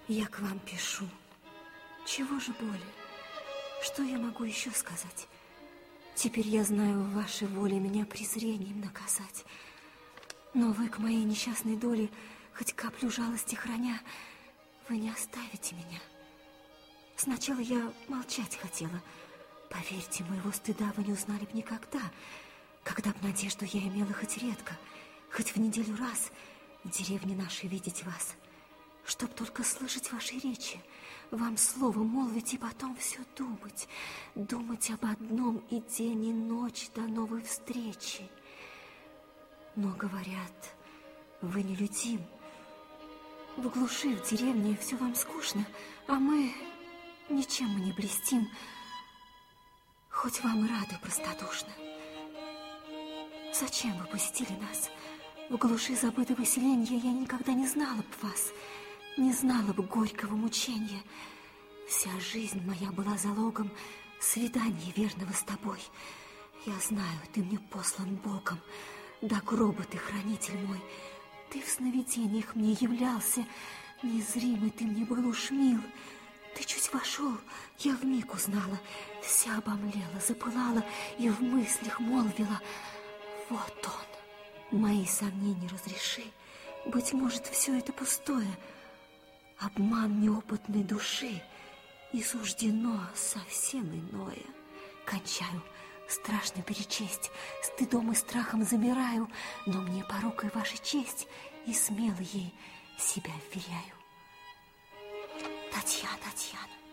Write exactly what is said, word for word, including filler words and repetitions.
Я к вам пишу. Чего же более? Что я могу еще сказать? Теперь я знаю, в вашей воле меня презрением наказать. Но вы к моей несчастной доле, хоть каплю жалости храня, вы не оставите меня. Сначала я молчать хотела. Поверьте, моего стыда вы не узнали бы никогда, когда б надежду я имела хоть редко, хоть в неделю раз в деревне нашей видеть вас, чтоб только слышать ваши речи, вам слово молвить и потом все думать, думать об одном и день, и ночь до новой встречи. Но, говорят, вы нелюдим. В глуши, в деревне все вам скучно, а мы ничем мы не блестим, хоть вам и рады простодушно. Зачем вы пустили нас? В глуши забытого селенья я никогда не знала б вас, не знала бы горького мучения. Вся жизнь моя была залогом свидания верного с тобой. Я знаю, ты мне послан Богом, до гроба ты хранитель мой. Ты в сновидениях мне являлся, незримый ты мне был уж мил. Ты чуть вошел, я вмиг узнала, вся обомлела, запылала и в мыслях молвила: вот он. Мои сомнения разреши, быть может, все это пустое, обман неопытной души, и суждено совсем иное. Кончаю, страшно перечесть, стыдом и страхом замираю, но мне порукой ваша честь, и смело ей себя вверяю. Татьяна, Татьяна,